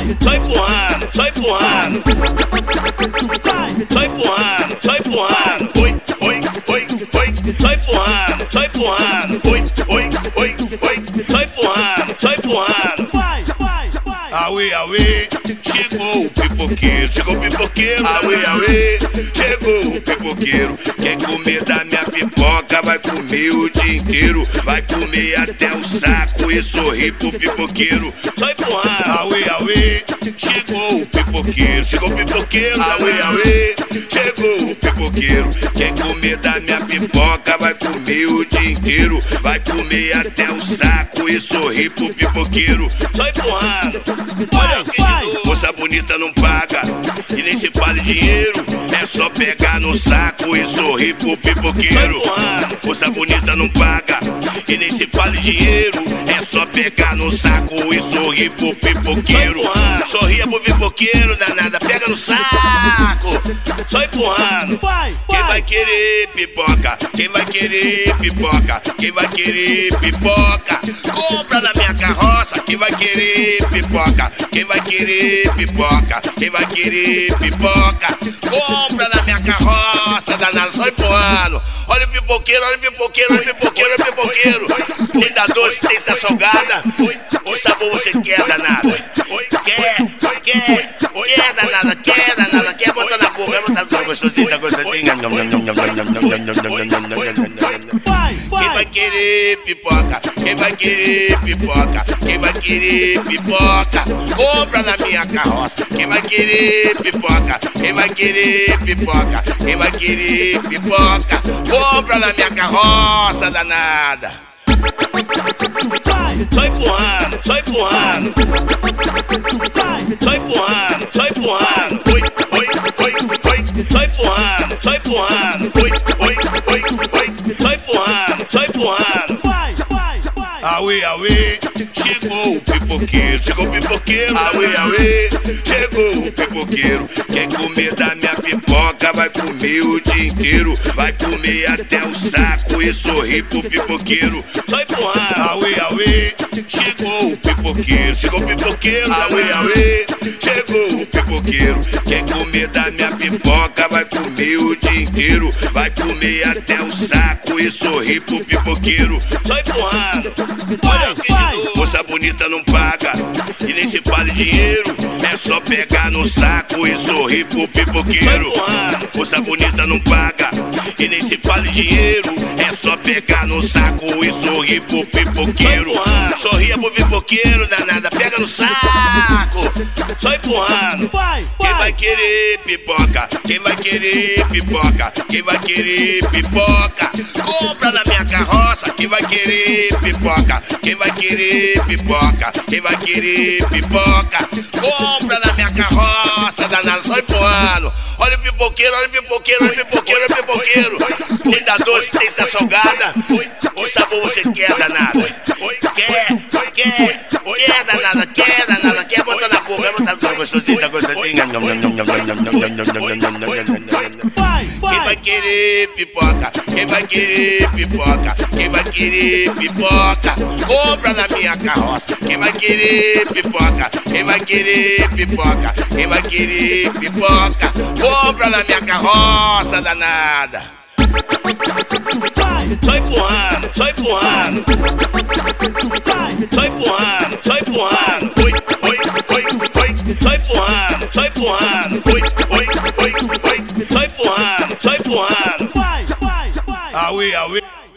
só empurrando, só empurrando, só empurrando, só empurrando. Oi, oi, oi, oi, só empurrando, só empurrando. Oi, oi, oi, oi, só empurrando, só empurrando. Auê, auê, chegou o pipoqueiro, chegou o pipoqueiro. Auê, auê, chegou o pipoqueiro. Quer comer da minha pipoca, vai comer o dia inteiro. Vai comer até o saco e sorrir pro pipoqueiro. Só empurrar. Auê, auê, chegou o pipoqueiro, chegou o pipoqueiro. Auê, auê, chegou o pipoqueiro. Quer comer da minha pipoca, vai comer o dia inteiro. Vai comer até o saco e sorrir pro pipoqueiro. Só empurrando. Olha que moça bonita não paga e nem se fale dinheiro. É só pegar no saco e sorrir pro pipoqueiro. Moça bonita não paga e nem se fale dinheiro. É só pegar no saco e sorrir pro pipoqueiro. Sorria pro pipoqueiro, danada, pega no saco. Só empurrando. Quem vai querer pipoca? Quem vai querer pipoca? Quem vai querer pipoca? Compra na minha carroça. Quem vai querer pipoca? Quem vai querer pipoca? Quem vai querer pipoca? Compra na minha carroça, danada, só empurrando. Olha o pipoqueiro, olha o pipoqueiro, olha o pipoqueiro, olha o pipoqueiro. Tem da doce, tem da salgada. Que sabor você quer, danada? Quer, danada, quer, danada, quer botar na boca, quer botar na boca, gostosinho, tá gostosinho. Quem vai querer pipoca? Quem vai querer pipoca? Quem vai querer pipoca? Compra na minha carroça. Quem vai querer pipoca? Quem vai querer pipoca? Quem vai querer pipoca? Compra na minha carroça, danada. Só empurrando, só empurrando, só empurrando, só empurrando. Oi, oi, oi, oi, só empurrando, só empurrando. Oi, oi, oi, oi, só empurrando, só empurrando. Auê, auê, chegou o pipoqueiro, chegou o pipoqueiro. Auê, auê, chegou o pipoqueiro. Quer comer da minha pipoca, vai comer o dia inteiro. Vai comer até o saco e sorrir pro pipoqueiro. Só empurrar. Auê, auê, chegou o pipoqueiro, chegou o pipoqueiro. Auê, auê, chegou o pipoqueiro. Quer comer da minha pipoca, vai comer o dia inteiro. Vai comer até o saco e sorrir pro pipoqueiro. Só empurrando. Olha que moça bonita não paga e nem se fale dinheiro. É só pegar no saco e sorrir pro pipoqueiro. Moça bonita não paga e nem se fale dinheiro. É só pegar no saco e sorrir pro pipoqueiro. Sorria pro pipoqueiro, danada, pega no saco. Só empurrando. Quem vai querer pipoca? Quem vai querer pipoca? Quem vai querer pipoca? Compra na minha carroça. Quem vai querer pipoca? Quem vai querer pipoca? Quem vai querer pipoca? Compra na minha carroça, danada, só empurrando. Olha o pipoqueiro, olha o pipoqueiro, olha o pipoqueiro, olha o pipoqueiro. Tem da doce, tem da salgada. Que sabor você quer, danada? Quer, danada, quer, danada, quer botar na boca, quer botar na boca, gostosinho, tá gostosinho. Quem vai querer pipoca? Quem vai querer pipoca? Quem vai querer pipoca? Compra na minha carroça. Quem vai querer pipoca? Quem vai querer pipoca? Quem vai querer pipoca? Compra na minha carroça, danada. Só empurrando, só empurrando, só empurrando, só empurrando. Oi, oi, oi, oi, só empurrando, só empurrando. Oi, oi, oi, oi, só empurrando, só empurrando. Auê, auê.